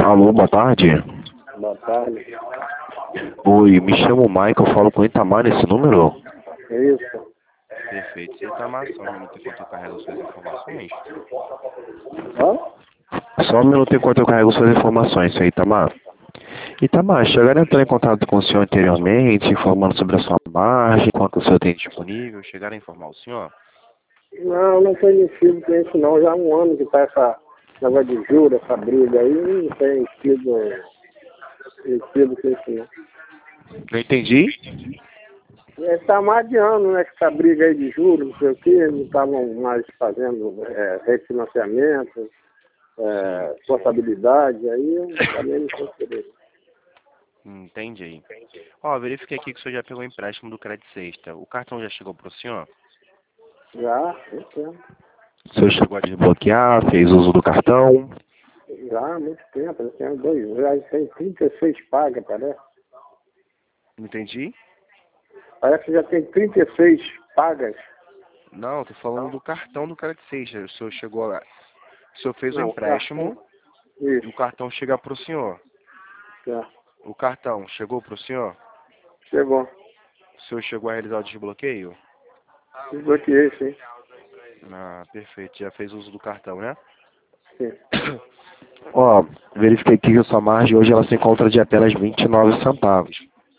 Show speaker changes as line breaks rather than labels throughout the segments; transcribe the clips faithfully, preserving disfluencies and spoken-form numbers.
Alô, boa tarde.
Boa tarde.
Oi, me chamo Michael, falo com o Itamar nesse número?
Isso.
Perfeito. Você Itamar, só um minuto enquanto eu carrego suas informações.
Hã?
Só um minuto enquanto eu carrego suas informações, seu Itamar. Itamar, chegaram a entrar em contato com o senhor anteriormente, informando sobre a sua margem, quanto o senhor tem disponível.
Chegaram a informar o senhor?
Não, não foi metido com isso não. Já há um ano que tá essa negócio de juros, essa briga aí, não tem sido metido com isso não.
Não entendi?
Está mais de ano, né, que essa briga aí de juros, não sei o quê, não estavam mais fazendo é, refinanciamento, é, portabilidade, aí eu também não consegui.
Entendi. Ó, verifiquei aqui que o senhor já pegou o empréstimo do Credit Sexta. O cartão já chegou pro senhor?
Já, muito tempo.
O senhor chegou a desbloquear, fez uso do cartão?
Já há muito tempo, eu tenho dois, já tem trinta e seis pagas, parece.
Não entendi?
Parece que já tem trinta e seis pagas.
Não, tô falando do cartão do Credit Sexta. O senhor chegou a... O senhor fez o
Não,
empréstimo
cartão.
e
Isso,
o cartão chega pro senhor.
tá.
O cartão chegou pro senhor?
Chegou.
O senhor chegou a realizar o desbloqueio?
Desbloqueei, sim.
Ah, perfeito. Já fez uso do cartão, né?
Sim.
Ó, verifiquei aqui que a sua margem hoje ela se encontra de apenas vinte e nove centavos.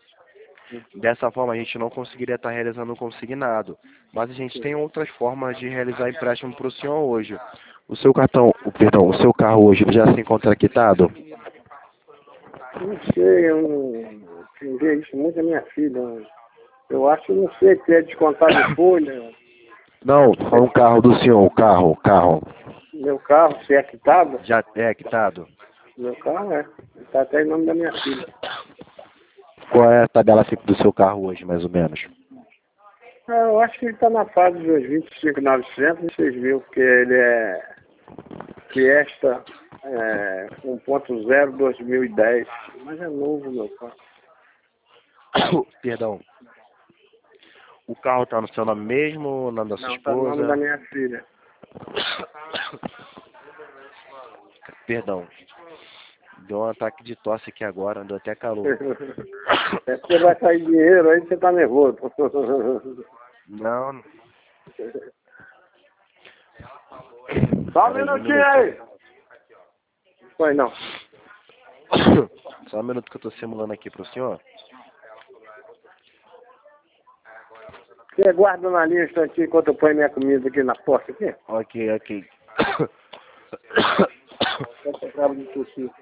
Dessa forma, a gente não conseguiria estar realizando o consignado. Mas a gente tem outras formas de realizar empréstimo para o senhor hoje.
O seu cartão, o, perdão, o seu carro hoje já se encontra quitado?
Não sei, eu não entendi isso muito a minha filha. Eu acho que não sei que é descontar de folha.
Não, tô falando o carro do senhor, o carro, o carro.
Meu carro, se é quitado,
Já é quitado?
meu carro é. Está até em nome da minha filha.
Qual é a tabela F I P do seu carro hoje, mais ou menos?
Ah, eu acho que ele está na fase dos vinte e cinco mil e novecentos e seis mil, porque ele é Fiesta é, um ponto zero dois mil e dez. Mas é novo, meu carro.
Perdão. O carro está no seu nome mesmo, no nome da sua
Não, está no nome
esposa?
da minha filha.
Perdão. Deu um ataque de tosse aqui agora, deu até calor.
É porque vai sair dinheiro, aí você tá nervoso.
Não.
Só um
Peraí, um
minutinho
minuto.
aí. Foi não.
Só um minuto que eu tô simulando aqui pro senhor.
Você guarda na linha um instantinho enquanto eu ponho minha comida aqui na porta aqui?
Ok, ok.
Eu acabo de tossir.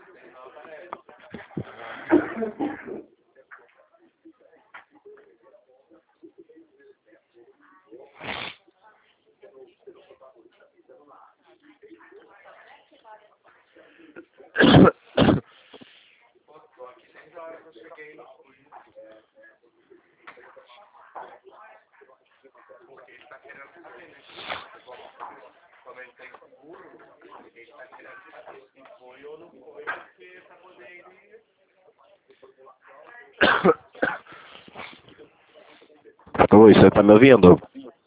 Oi, você tá me ouvindo?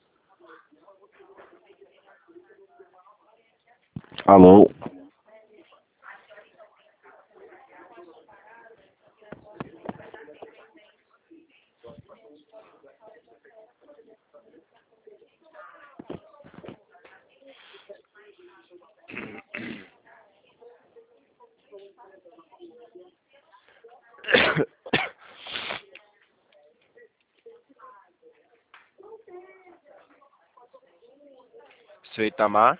Alô?
Seu Itamar?